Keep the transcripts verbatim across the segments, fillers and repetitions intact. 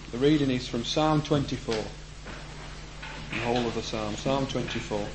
The reading is from Psalm twenty-four. The whole of the Psalm. Psalm twenty-four.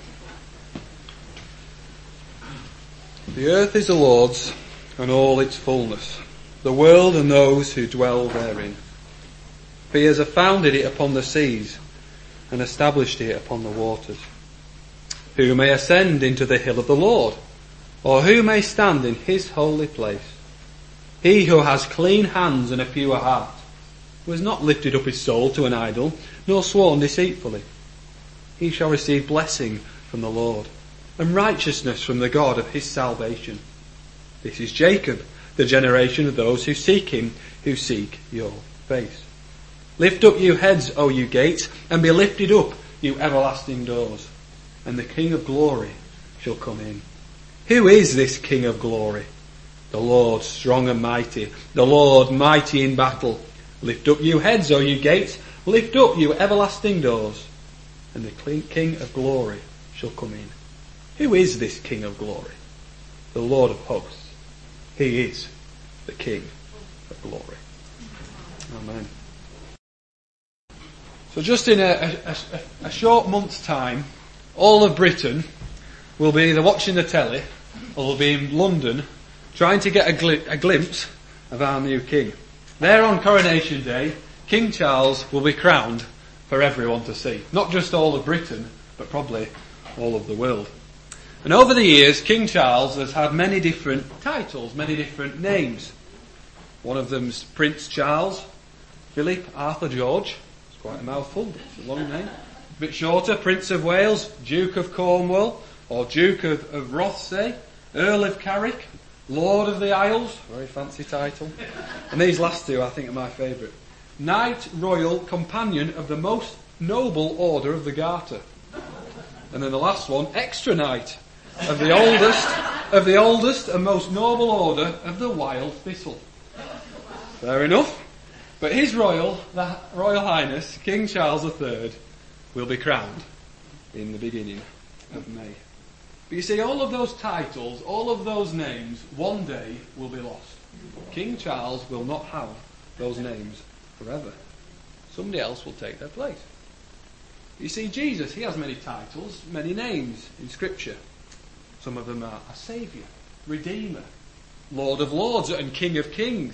The earth is the Lord's, and all its fullness, the world and those who dwell therein. For he has founded it upon the seas, and established it upon the waters. Who may ascend into the hill of the Lord, or who may stand in his holy place? He who has clean hands and a pure heart, who has not lifted up his soul to an idol, nor sworn deceitfully. He shall receive blessing from the Lord, and righteousness from the God of his salvation. This is Jacob, the generation of those who seek him, who seek your face. Lift up you heads, O you gates, and be lifted up, you everlasting doors, and the King of glory shall come in. Who is this King of glory? The Lord strong and mighty, the Lord mighty in battle. Lift up you heads, O you gates, lift up you everlasting doors, and the King of glory shall come in. Who is this King of glory? The Lord of hosts. He is the King of glory. Amen. So just in a, a, a, a short month's time, all of Britain will be either watching the telly or will be in London trying to get a, gl- a glimpse of our new King. There on Coronation Day, King Charles will be crowned for everyone to see. Not just all of Britain, but probably all of the world. And over the years, King Charles has had many different titles, many different names. One of them's Prince Charles, Philip Arthur George. It's quite a mouthful, it's a long name. A bit shorter, Prince of Wales, Duke of Cornwall, or Duke of, of Rothesay, Earl of Carrick, Lord of the Isles, very fancy title. And these last two I think are my favourite. Knight Royal Companion of the Most Noble Order of the Garter. And then the last one, Extra Knight of the oldest of the oldest and most noble order of the Wild Thistle. Fair enough. But His Royal, the Royal Highness, King Charles the Third, will be crowned in the beginning of May. But you see, all of those titles, all of those names, one day will be lost. King Charles will not have those names forever. Somebody else will take their place. You see, Jesus, he has many titles, many names in Scripture. Some of them are a Saviour, Redeemer, Lord of Lords and King of Kings,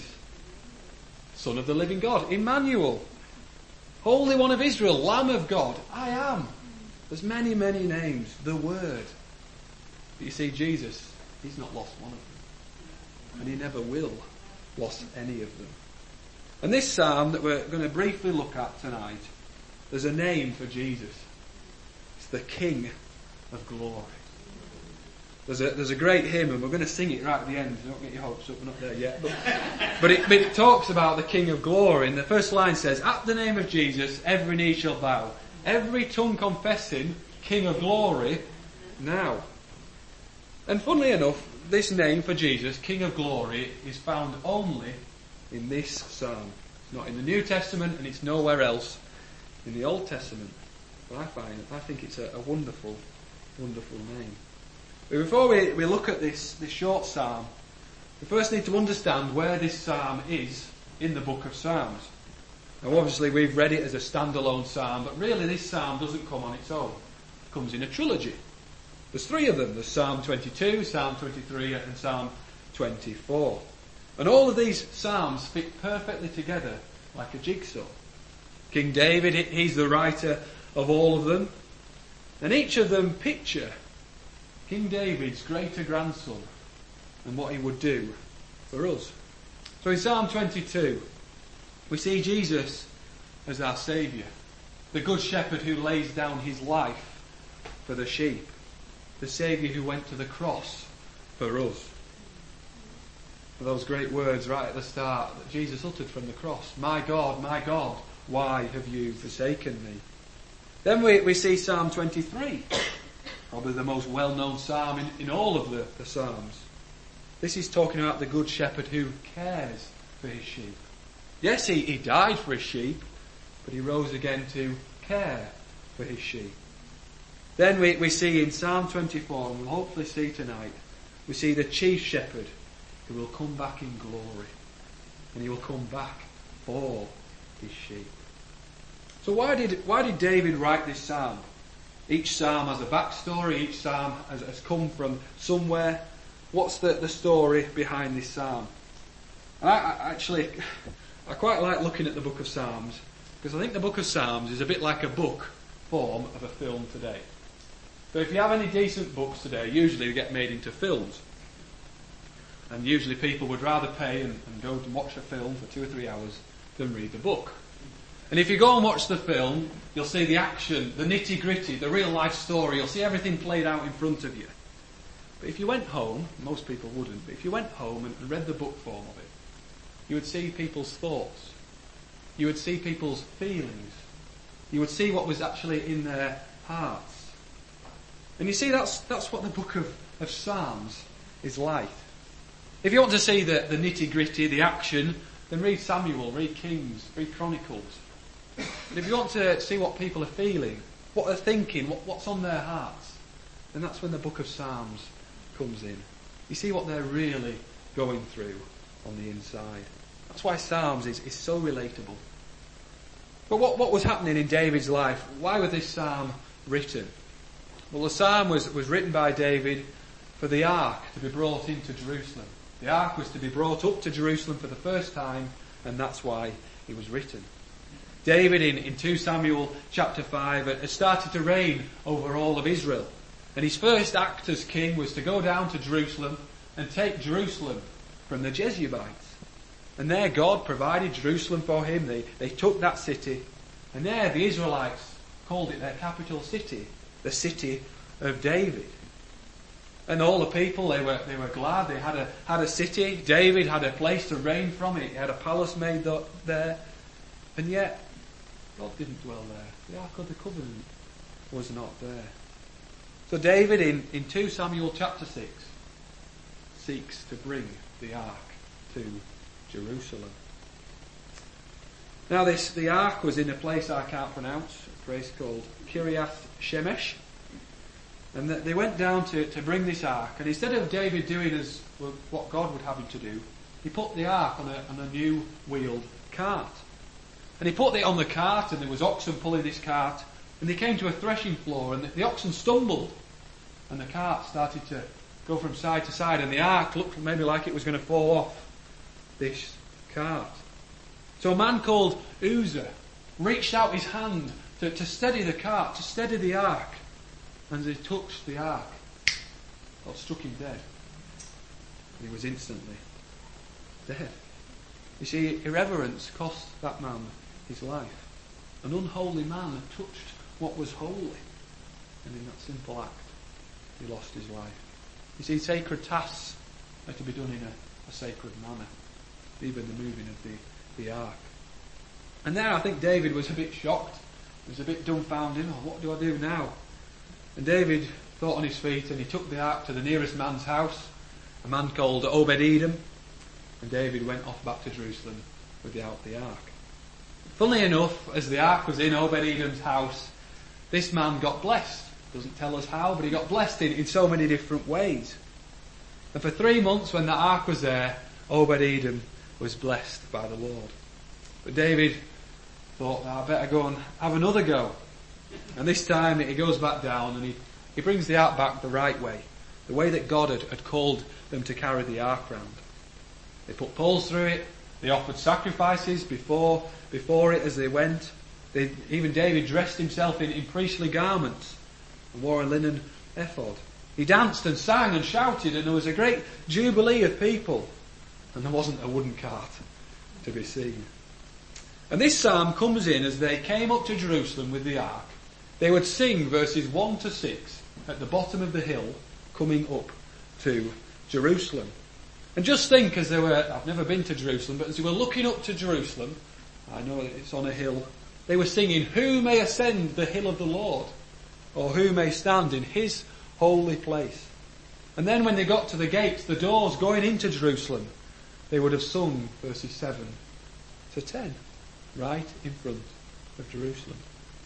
Son of the Living God, Emmanuel, Holy One of Israel, Lamb of God, I Am. There's many, many names. The Word. But you see, Jesus, he's not lost one of them. And he never will lost any of them. And this psalm that we're going to briefly look at tonight, there's a name for Jesus. It's the King of Glory. There's a, there's a great hymn, and we're going to sing it right at the end. Don't get your hopes up, we're not there yet. But, but, it, but it talks about the King of Glory, and the first line says, at the name of Jesus, every knee shall bow. Every tongue confessing, King of Glory, now. And funnily enough, this name for Jesus, King of Glory, is found only in this psalm. It's not in the New Testament, and it's nowhere else in the Old Testament. But I find, I think it's a, a wonderful, wonderful name. But before we, we look at this, this short psalm, we first need to understand where this psalm is in the book of Psalms. Now obviously we've read it as a standalone psalm, but really this psalm doesn't come on its own. It comes in a trilogy. There's three of them. There's Psalm twenty-two, Psalm twenty-three and Psalm twenty-four. And all of these psalms fit perfectly together like a jigsaw. King David, he's the writer of all of them. And each of them picture King David's greater grandson and what he would do for us. So in Psalm twenty-two, we see Jesus as our Saviour, the Good Shepherd who lays down his life for the sheep, the Saviour who went to the cross for us. For those great words right at the start that Jesus uttered from the cross, my God, my God, why have you forsaken me? Then we, we see Psalm twenty-three, probably the most well-known psalm in, in all of the, the psalms. This is talking about the Good Shepherd who cares for his sheep. Yes, he, he died for his sheep, but he rose again to care for his sheep. Then we, we see in Psalm twenty-four, and we'll hopefully see tonight, we see the chief shepherd who will come back in glory. And he will come back for his sheep. So why did why did David write this psalm? Each psalm has a backstory, each psalm has, has come from somewhere. What's the, the story behind this psalm? And I, I actually, I quite like looking at the book of Psalms, because I think the book of Psalms is a bit like a book form of a film today. So if you have any decent books today, usually they get made into films. And usually people would rather pay and, and go and watch a film for two or three hours than read the book. And if you go and watch the film, you'll see the action, the nitty-gritty, the real-life story. You'll see everything played out in front of you. But if you went home, most people wouldn't, but if you went home and, and read the book form of it, you would see people's thoughts. You would see people's feelings. You would see what was actually in their hearts. And you see, that's that's what the book of, of Psalms is like. If you want to see the, the nitty-gritty, the action, then read Samuel, read Kings, read Chronicles. But if you want to see what people are feeling, what they're thinking, what, what's on their hearts, then that's when the book of Psalms comes in. You see what they're really going through on the inside. That's why Psalms is, is so relatable. But what, what was happening in David's life? Why was this psalm written? Well, the psalm was, was written by David for the ark to be brought into Jerusalem. The ark was to be brought up to Jerusalem for the first time, and that's why it was written. David, in, in Second Samuel chapter five, had started to reign over all of Israel. And his first act as king was to go down to Jerusalem and take Jerusalem from the Jebusites. And there God provided Jerusalem for him. They, they took that city. And there the Israelites called it their capital city, the city of David. And all the people, they were they were glad. They had a had a city. David had a place to reign from. He had a palace made there. And yet, God didn't dwell there. The Ark of the Covenant was not there. So David, in, in Second Samuel chapter six, seeks to bring the Ark to Jerusalem. Now this, the Ark was in a place I can't pronounce, a place called Kiriath Shemesh. And they went down to, to bring this ark, and instead of David doing as well, what God would have him to do, he put the ark on a, on a new wheeled cart. And he put it on the cart, and there was oxen pulling this cart, and they came to a threshing floor, and the, the oxen stumbled, and the cart started to go from side to side, and the ark looked maybe like it was going to fall off this cart. So a man called Uzzah reached out his hand to, to steady the cart, to steady the ark. And as he touched the ark, God struck him dead. And he was instantly dead. You see, irreverence cost that man his life. An unholy man had touched what was holy. And in that simple act, he lost his life. You see, sacred tasks are to be done in a, a sacred manner. Even the moving of the, the ark. And there I think David was a bit shocked. He was a bit dumbfounded. Oh, what do I do now? And David thought on his feet, and he took the ark to the nearest man's house, a man called Obed-Edom, and David went off back to Jerusalem without the ark. Funnily enough, as the ark was in Obed-Edom's house, this man got blessed. Doesn't tell us how, but he got blessed in, in so many different ways. And for three months when the ark was there, Obed-Edom was blessed by the Lord. But David thought, oh, I better go and have another go. And this time he goes back down and he, he brings the ark back the right way. The way that God had, had called them to carry the ark round. They put poles through it. They offered sacrifices before before it as they went. They, even David dressed himself in, in priestly garments and wore a linen ephod. He danced and sang and shouted, and there was a great jubilee of people. And there wasn't a wooden cart to be seen. And this psalm comes in as they came up to Jerusalem with the ark. They would sing verses one to six at the bottom of the hill coming up to Jerusalem. And just think as they were, I've never been to Jerusalem, but as they were looking up to Jerusalem, I know that it's on a hill, they were singing, who may ascend the hill of the Lord? Or who may stand in his holy place? And then when they got to the gates, the doors going into Jerusalem, they would have sung verses seven to ten, right in front of Jerusalem.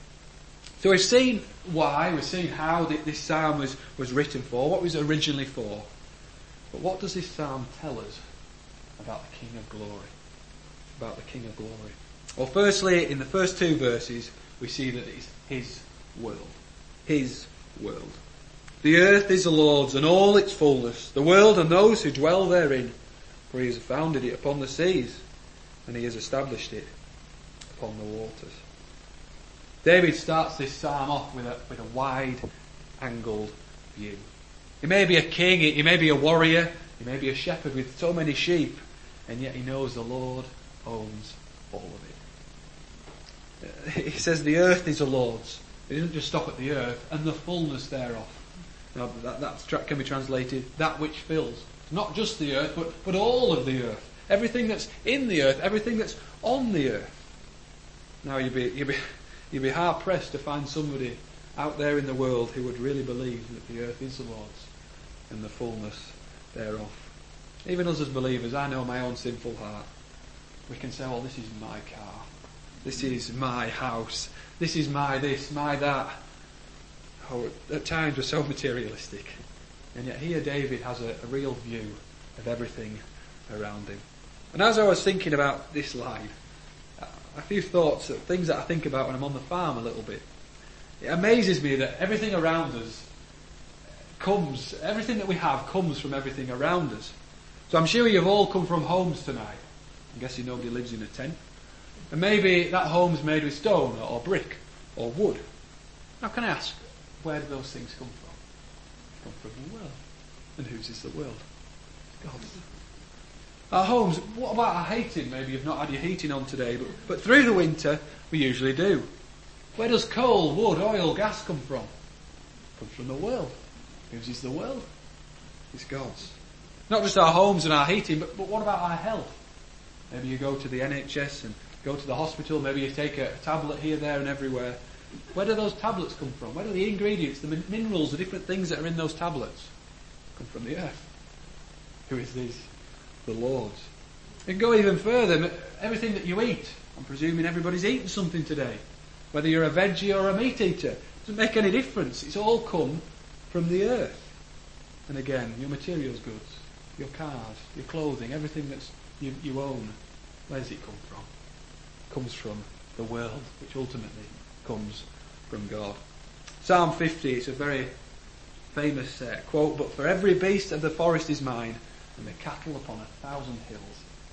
So we've seen why, we've seen how this psalm was, was written for, what it was originally for. But what does this psalm tell us about the King of Glory? About the King of Glory. Well, firstly, in the first two verses, we see that it's his world. His world. The earth is the Lord's and all its fullness, the world and those who dwell therein. For he has founded it upon the seas, and he has established it upon the waters. David starts this psalm off with a, with a wide-angled view. He may be a king, he may be a warrior, he may be a shepherd with so many sheep, and yet he knows the Lord owns all of it. He says the earth is the Lord's. It doesn't just stop at the earth and the fullness thereof. Now that, that can be translated, that which fills. Not just the earth, but, but all of the earth. Everything that's in the earth, everything that's on the earth. Now you'd be, you'd be, you'd be hard pressed to find somebody out there in the world who would really believe that the earth is the Lord's and the fullness thereof. Even us as believers, I know my own sinful heart. We can say, oh, this is my car. This is my house. This is my this, my that. Oh, at times we're so materialistic. And yet here David has a, a real view of everything around him. And as I was thinking about this line, a few thoughts, things that I think about when I'm on the farm a little bit. It amazes me that everything around us comes, everything that we have comes from everything around us. So I'm sure you've all come from homes tonight. I'm guessing nobody lives in a tent. And maybe that home's made with stone or brick or wood. Now can I ask, where do those things come from? They come from the world. And whose is the world? God's. Our homes, what about our heating? Maybe you've not had your heating on today, but, but through the winter we usually do. Where does coal, wood, oil, gas come from? It comes from the world. Whose is the world? It's God's. Not just our homes and our heating, but, but what about our health? Maybe you go to the N H S and go to the hospital, maybe you take a tablet here, there and everywhere. Where do those tablets come from? Where do the ingredients, the min- minerals, the different things that are in those tablets come from? The earth. Who is this? The Lord's. You can go even further. Everything that you eat, I'm presuming everybody's eaten something today. Whether you're a veggie or a meat eater, it doesn't make any difference. It's all come from the earth. And again, your materials goods, your cars, your clothing, everything that you, you own, where does it come from? It comes from the world, which ultimately comes from God. Psalm fifty, it's a very famous uh, quote, but for every beast of the forest is mine, and the cattle upon a thousand hills.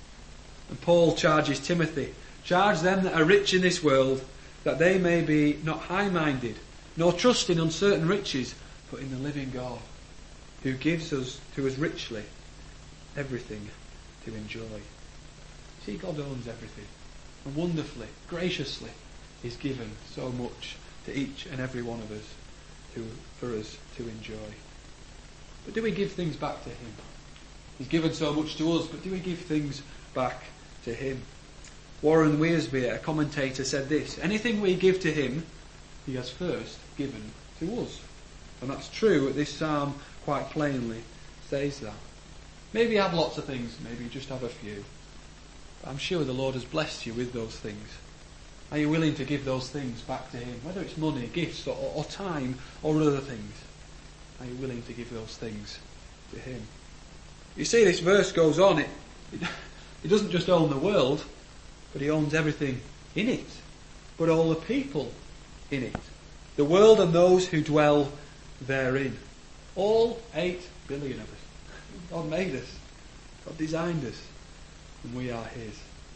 And Paul charges Timothy, charge them that are rich in this world, that they may be not high-minded, nor trust in uncertain riches, but in the living God, who gives us to us richly everything to enjoy. See, God owns everything, and wonderfully, graciously, He's given so much to each and every one of us to, for us to enjoy. But do we give things back to Him? He's given so much to us, but do we give things back to Him? Warren Wiersbe, a commentator, said this: anything we give to Him, He has first given to us. And that's true. This psalm quite plainly says that. Maybe you have lots of things, maybe you just have a few. But I'm sure the Lord has blessed you with those things. Are you willing to give those things back to Him? Whether it's money, gifts, or, or time, or other things. Are you willing to give those things to Him? You see, this verse goes on. It, it, it doesn't just own the world, but He owns everything in it. But all the people in it. The the world and those who dwell therein. All eight billion of us. God made us. God designed us. And we are His.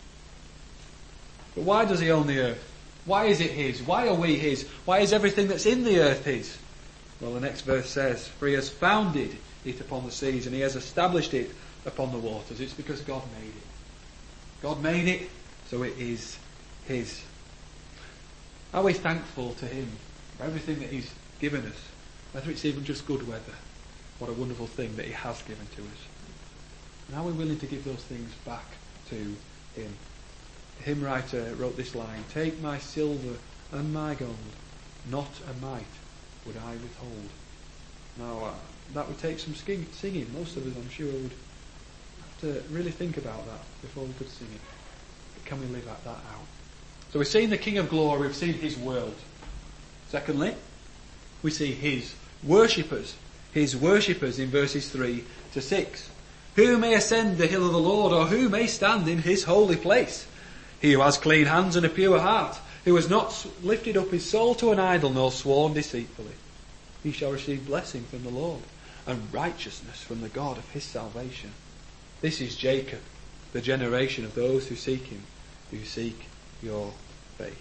But why does He own the earth? Why is it His? Why are we His? Why is everything that's in the earth His? Well, the next verse says, for He has founded it upon the seas and He has established it upon the waters. It's because God made it. God made it, so it is His. Are we thankful to Him for everything that He's given us? Whether it's even just good weather. What a wonderful thing that He has given to us. And are we willing to give those things back to Him? The hymn writer wrote this line, take my silver and my gold, not a mite would I withhold. Now, uh, that would take some sing- singing. Most of us, I'm sure, would have to really think about that before we could sing it. But can we live that out? So we've seen the King of Glory, we've seen His world. Secondly, we see His worshippers. His worshippers in verses three to six. Who may ascend the hill of the Lord, or who may stand in His holy place? He who has clean hands and a pure heart, who has not lifted up his soul to an idol nor sworn deceitfully. He shall receive blessing from the Lord and righteousness from the God of his salvation. This is Jacob, the generation of those who seek him, who seek your face.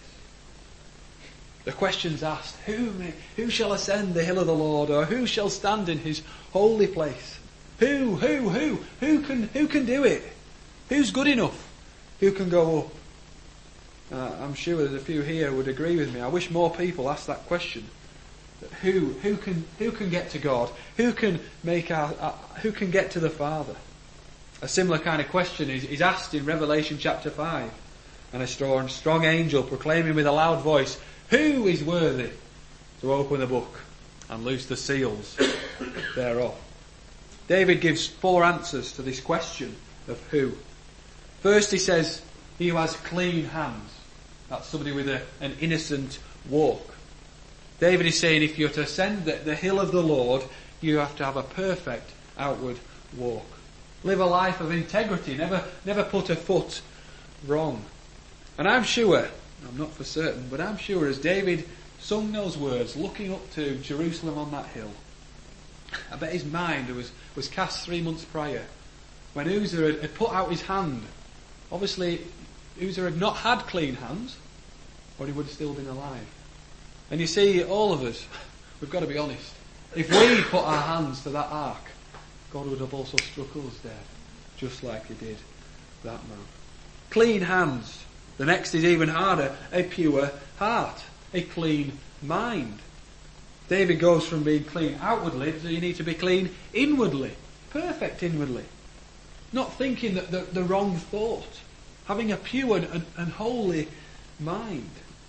The question's asked, who, may, who shall ascend the hill of the Lord, or who shall stand in his holy place? Who, who, who, who can, who can do it? Who's good enough? Who can go up? Uh, I'm sure there's a few here who would agree with me. I wish more people asked that question. Who, who can, who can get to God? Who can make our, our, who can get to the Father? A similar kind of question is, is asked in Revelation chapter five. And a strong, strong angel proclaiming with a loud voice, who is worthy to open the book and loose the seals thereof? David gives four answers to this question of who. First he says, he who has clean hands. That's somebody with a, an innocent walk. David is saying if you're to ascend the, the hill of the Lord, you have to have a perfect outward walk. Live a life of integrity, never, never put a foot wrong. And I'm sure, I'm not for certain, but I'm sure as David sung those words, looking up to Jerusalem on that hill, I bet his mind was, was cast three months prior, when Uzzah had, had put out his hand. Obviously, Uzzah had not had clean hands, or he would have still been alive. And you see, all of us, we've got to be honest, if we put our hands to that ark, God would have also struck us dead, just like he did that man. Clean hands. The next is even harder, a pure heart, a clean mind. David goes from being clean outwardly to you need to be clean inwardly, perfect inwardly. Not thinking that the, the wrong thought, having a pure and, and holy mind.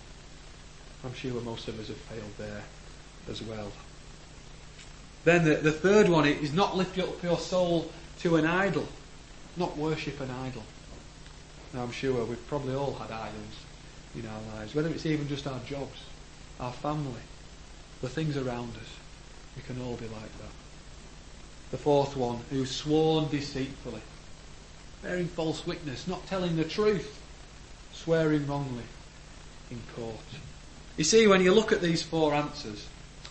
I'm sure most of us have failed there as well. Then the, the third one is not lift up your soul to an idol, not worship an idol. Now I'm sure we've probably all had idols in our lives, whether it's even just our jobs, our family, the things around us. We can all be like that. The fourth one, who's sworn deceitfully, bearing false witness, not telling the truth, swearing wrongly in court. You see, when you look at these four answers,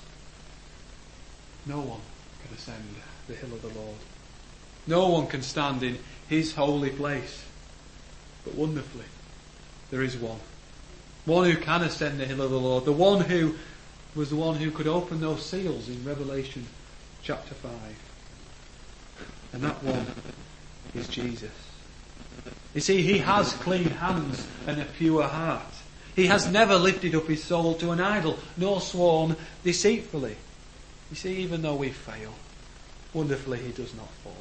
no one can ascend the hill of the Lord. No one can stand in his holy place. But wonderfully, there is one. One who can ascend the hill of the Lord. The one who was the one who could open those seals in Revelation chapter five. And that one is Jesus. You see, he has clean hands and a pure heart. He has never lifted up his soul to an idol, nor sworn deceitfully. You see, even though we fail, wonderfully he does not fall.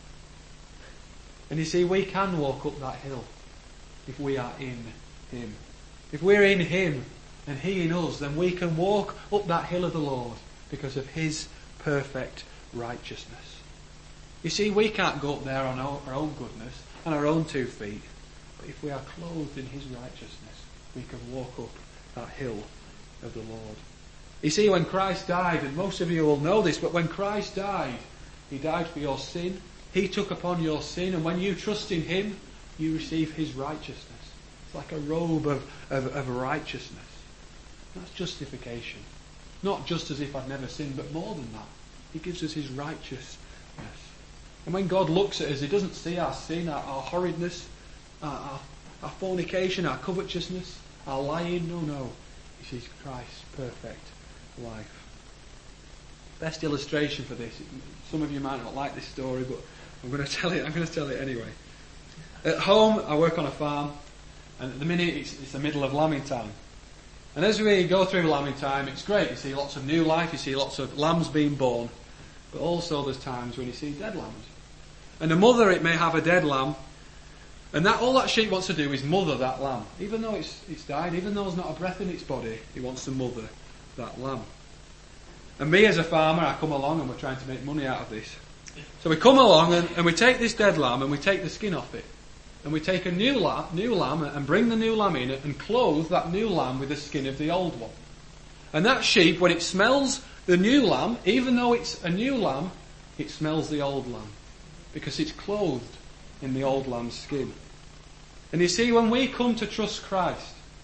And you see, we can walk up that hill if we are in him. If we're in him and he in us, then we can walk up that hill of the Lord because of his perfect righteousness. You see, we can't go up there on our, our own goodness and our own two feet. But if we are clothed in his righteousness, we can walk up that hill of the Lord. You see, when Christ died, and most of you will know this, but when Christ died, he died for your sin. He took upon your sin, and when you trust in him, you receive his righteousness. It's like a robe of, of, of righteousness. That's justification. Not just as if I'd never sinned, but more than that. He gives us his righteousness. And when God looks at us, he doesn't see our sin, our, our horridness, our, our, our fornication, our covetousness, our lying. No, no. He sees Christ's perfect life. Best illustration for this. Some of you might not like this story, but I'm going to tell it. I'm going to tell it anyway. At home, I work on a farm, and at the minute it's, it's the middle of lambing time. And as we go through lambing time, it's great. You see lots of new life. You see lots of lambs being born, but also there's times when you see dead lambs. And a mother, it may have a dead lamb, and that all that sheep wants to do is mother that lamb, even though it's it's died, even though there's not a breath in its body. He wants to mother that lamb. And me as a farmer, I come along and we're trying to make money out of this. So we come along and, and we take this dead lamb and we take the skin off it. And we take a new lamb, new lamb and bring the new lamb in and clothe that new lamb with the skin of the old one. And that sheep, when it smells the new lamb, even though it's a new lamb, it smells the old lamb. Because it's clothed in the old lamb's skin. And you see, when we come to trust Christ,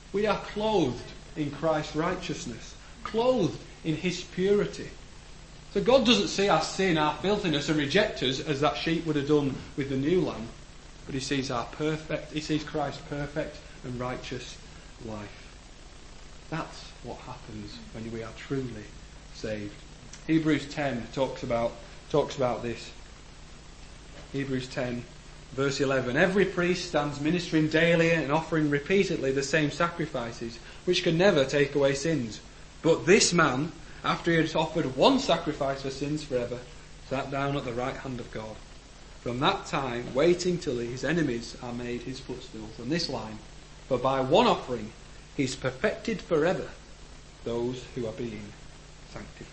We are clothed in Christ's righteousness, clothed in his purity. So God doesn't see our sin, our filthiness, and reject us as that sheep would have done with the new lamb, but he sees our perfect, he sees Christ's perfect and righteous life. That's what happens when we are truly saved. Hebrews ten talks about talks about this. Hebrews ten, verse eleven. Every priest stands ministering daily and offering repeatedly the same sacrifices, which can never take away sins. But this man, after he had offered one sacrifice for sins forever, sat down at the right hand of God. From that time, waiting till his enemies are made his footstools. And this line, for by one offering he's perfected forever those who are being sanctified.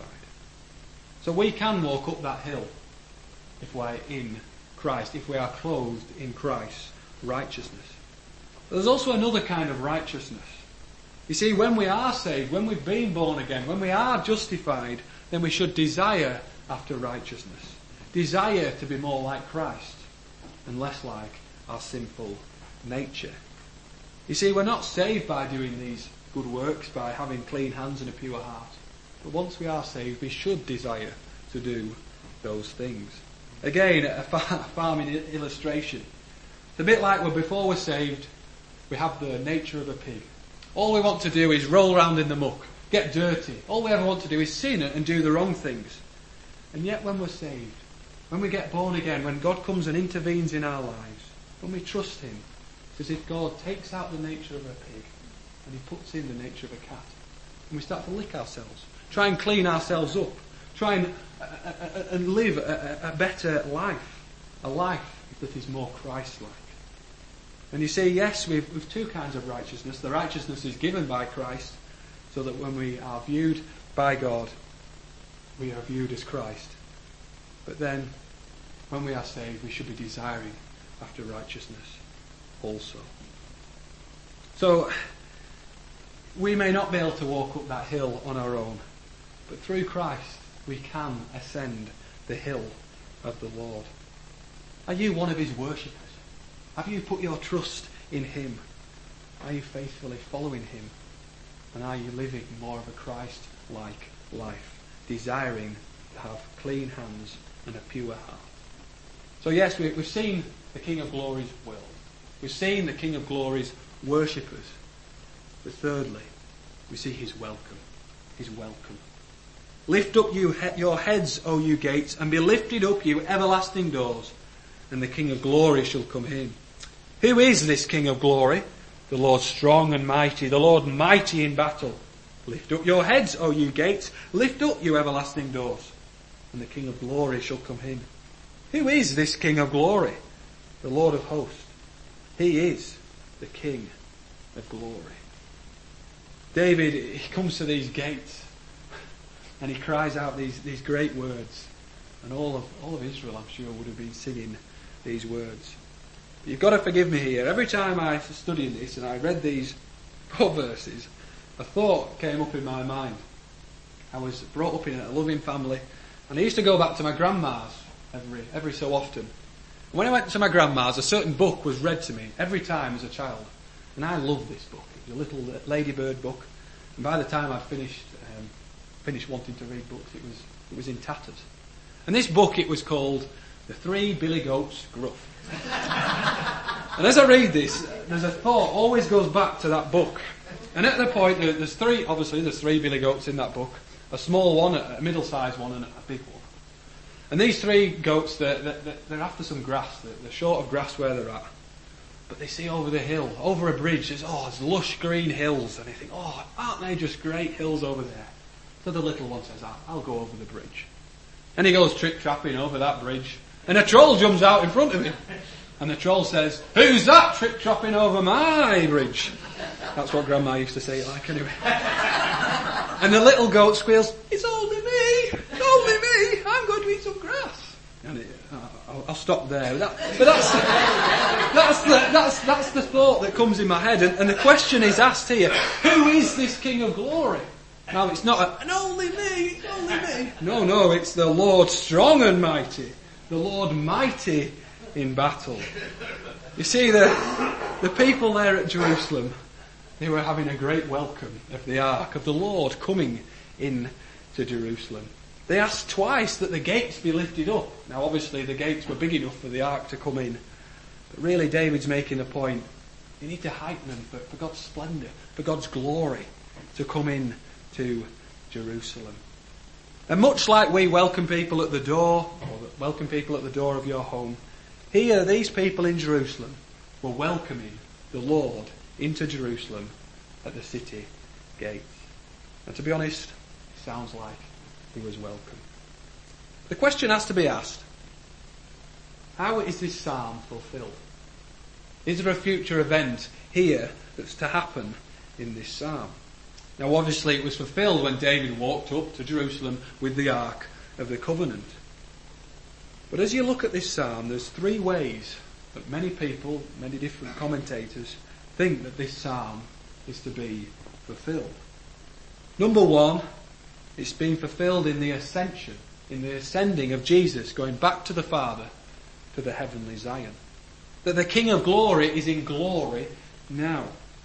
So we can walk up that hill if we're in Christ, if we are clothed in Christ's righteousness. But there's also another kind of righteousness. You see, when we are saved, when we've been born again, when we are justified, then we should desire after righteousness. Desire to be more like Christ and less like our sinful nature. You see, we're not saved by doing these good works, by having clean hands and a pure heart. But once we are saved, we should desire to do those things. Again, a farming illustration. It's a bit like when before we're saved, we have the nature of a pig. All we want to do is roll around in the muck, get dirty. All we ever want to do is sin and do the wrong things. And yet when we're saved, when we get born again, when God comes and intervenes in our lives, when we trust him, it's as if God takes out the nature of a pig and he puts in the nature of a cat. And we start to lick ourselves, try and clean ourselves up, try and, uh, uh, and live a, a better life, a life that is more Christ-like. And you see, yes, we've, we've two kinds of righteousness. The righteousness is given by Christ, so that when we are viewed by God, we are viewed as Christ. But then, when we are saved, we should be desiring after righteousness also. So, we may not be able to walk up that hill on our own, but through Christ, we can ascend the hill of the Lord. Are you one of his worshippers? Have you put your trust in him? Are you faithfully following him? And are you living more of a Christ-like life, desiring to have clean hands and a pure heart? So yes, we, we've seen the King of Glory's will. We've seen the King of Glory's worshippers. But thirdly, we see his welcome. His welcome. Lift up you he- your heads, O you gates, and be lifted up, you everlasting doors, and the King of Glory shall come in. Who is this King of Glory? The Lord strong and mighty, the Lord mighty in battle. Lift up your heads, O you gates, lift up, you everlasting doors, and the King of Glory shall come in. Who is this King of Glory? The Lord of hosts. He is the King of Glory. David, he comes to these gates and he cries out these, these great words. And all of, all of Israel, I'm sure, would have been singing these words. But you've got to forgive me here. Every time I studied this and I read these four verses, a thought came up in my mind. I was brought up in a loving family, and I used to go back to my grandma's every every so often. And when I went to my grandma's, a certain book was read to me every time as a child. And I loved this book. It was a little ladybird book. And by the time I'd finished um, finished wanting to read books, it was it was in tatters. And this book, it was called The Three Billy Goats Gruff. And as I read this, there's a thought always goes back to that book. And at the point, there's three, obviously there's three billy goats in that book. A small one, a middle-sized one, and a big one. And these three goats, they're, they're, they're after some grass. They're, they're short of grass where they're at. But they see over the hill, over a bridge, there's, oh, there's lush green hills. And they think, oh, aren't they just great hills over there? So the little one says, I'll, I'll go over the bridge. And he goes trick-trapping over that bridge. And a troll jumps out in front of him. And the troll says, who's that trick-trapping over my bridge? That's what Grandma used to say it like anyway. And the little goat squeals, it's only me, it's only me, I'm going to eat some grass. And it, uh, I'll, I'll stop there. But, that, but that's, that's, the, that's, that's the thought that comes in my head. And, and the question is asked here, who is this King of Glory? Now it's not a, and only me, only me. No, no, it's the Lord strong and mighty. The Lord mighty in battle. You see, the, the people there at Jerusalem, They were having a great welcome of the ark of the Lord coming in to Jerusalem. They asked twice that the gates be lifted up. Now obviously the gates were big enough for the ark to come in. But really David's making the point, you need to heighten them for, for God's splendour, for God's glory to come in to Jerusalem. And much like we welcome people at the door, or welcome people at the door of your home, here these people in Jerusalem were welcoming the Lord into Jerusalem at the city gates. And to be honest, it sounds like he was welcome. The question has to be asked, how is this psalm fulfilled? Is there a future event here that's to happen in this psalm? Now obviously it was fulfilled when David walked up to Jerusalem with the Ark of the Covenant. But as you look at this psalm, there's three ways that many people, many different commentators, think that this psalm is to be fulfilled. Number one, it's being fulfilled in the ascension, in the ascending of Jesus, going back to the Father, to the heavenly Zion. That the King of glory is in glory now.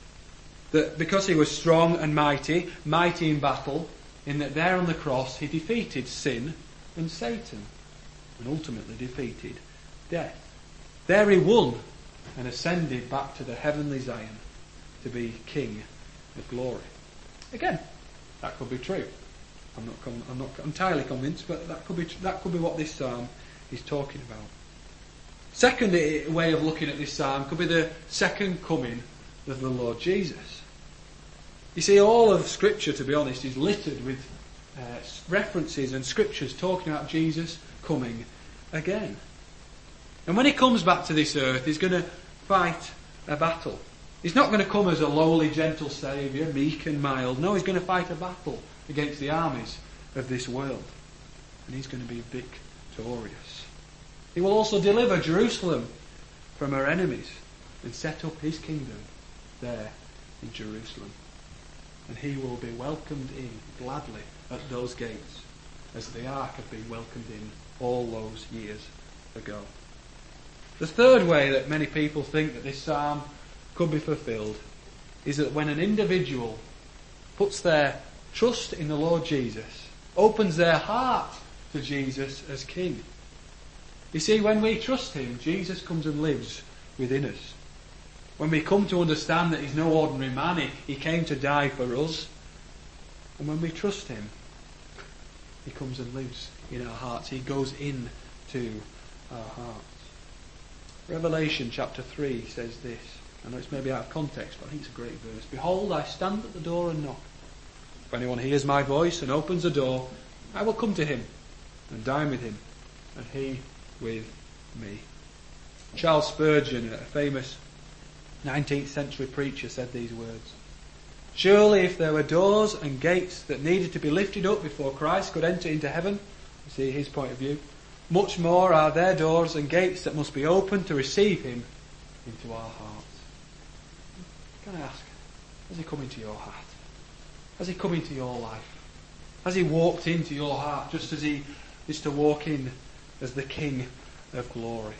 That because he was strong and mighty, mighty in battle, in that there on the cross he defeated sin and Satan, and ultimately defeated death. There he won and ascended back to the heavenly Zion to be King of glory. Again, that could be true. I'm not, I'm not entirely convinced, but that could be that could be what this psalm is talking about. Second way of looking at this psalm could be the second coming of the Lord Jesus. You see, all of Scripture, to be honest, is littered with uh, references and scriptures talking about Jesus coming again. And when he comes back to this earth, he's going to fight a battle. He's not going to come as a lowly, gentle saviour, meek and mild. No, he's going to fight a battle against the armies of this world. And he's going to be victorious. He will also deliver Jerusalem from her enemies and set up his kingdom there in Jerusalem. And he will be welcomed in gladly at those gates, as the ark had been welcomed in all those years ago. The third way that many people think that this psalm could be fulfilled is that when an individual puts their trust in the Lord Jesus, opens their heart to Jesus as King. You see, when we trust him, Jesus comes and lives within us. When we come to understand that he's no ordinary man, he, he came to die for us. And when we trust him, he comes and lives in our hearts. He goes in to our hearts. Revelation chapter three says this. I know it's maybe out of context, but I think it's a great verse. Behold, I stand at the door and knock. If anyone hears my voice and opens the door, I will come to him and dine with him, and he with me. Charles Spurgeon, a famous nineteenth century preacher, said these words. Surely if there were doors and gates that needed to be lifted up before Christ could enter into heaven, you see his point of view, much more are there doors and gates that must be opened to receive him into our hearts. Can I ask, has he come into your heart? Has he come into your life? Has he walked into your heart just as he is to walk in as the King of glory?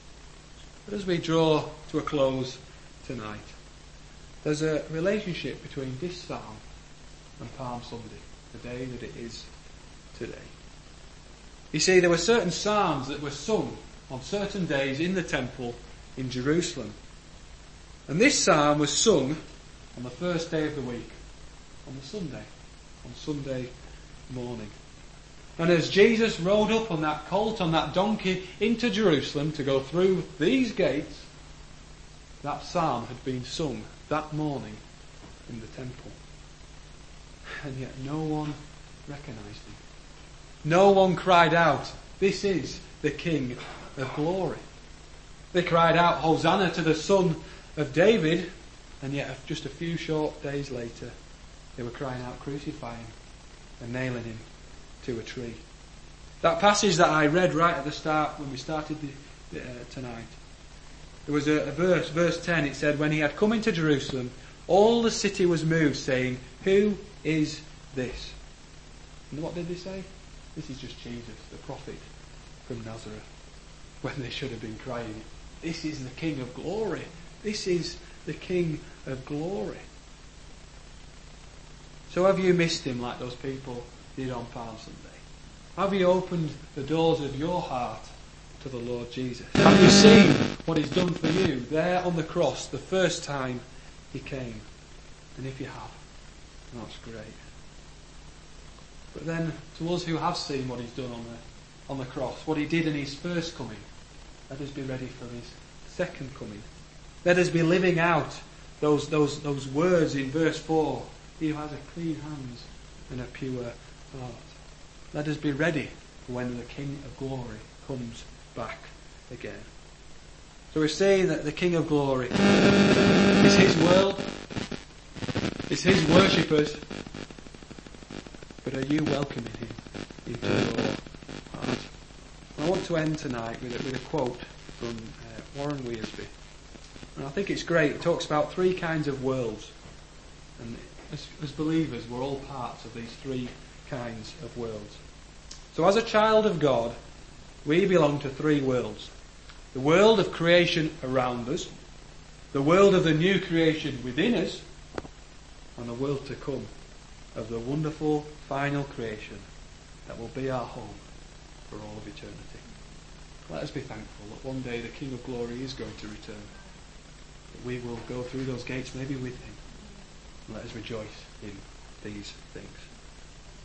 But as we draw to a close tonight, there's a relationship between this psalm and Palm Sunday, the day that it is today. You see, there were certain psalms that were sung on certain days in the temple in Jerusalem. And this psalm was sung on the first day of the week, on the Sunday, on Sunday morning. And as Jesus rode up on that colt, on that donkey, into Jerusalem to go through these gates, that psalm had been sung that morning in the temple. And yet no one recognised him. No one cried out, this is the King of glory. They cried out, Hosanna to the Son of David, and yet just a few short days later they were crying out, crucify him and nailing him to a tree. That passage that I read right at the start when we started the, uh, tonight, there was a, a verse, verse ten, it said, when he had come into Jerusalem, all the city was moved, saying, who is this? And what did they say? This is just Jesus, the prophet from Nazareth. When they should have been crying, this is the King of glory. This is the King of glory. So have you missed him like those people did on Palm Sunday? Have you opened the doors of your heart to the Lord Jesus? Have you seen what he's done for you there on the cross the first time he came? And if you have, that's great. But then to us who have seen what he's done on the, on the cross, what he did in his first coming, let us be ready for his second coming. Let us be living out those, those, those words in verse four. He who has a clean hands and a pure heart. Let us be ready for when the King of Glory comes back again. So we're saying that the King of Glory is his world, it's his worshippers, but are you welcoming him into your heart? I want to end tonight with a, with a quote from uh, Warren Wiersbe. And I think it's great. It talks about three kinds of worlds. And as, as believers, we're all parts of these three kinds of worlds. So as a child of God, we belong to three worlds. The world of creation around us, the world of the new creation within us, and the world to come of the wonderful final creation that will be our home for all of eternity. Let us be thankful that one day the King of Glory is going to return. That we will go through those gates maybe with him. And let us rejoice in these things.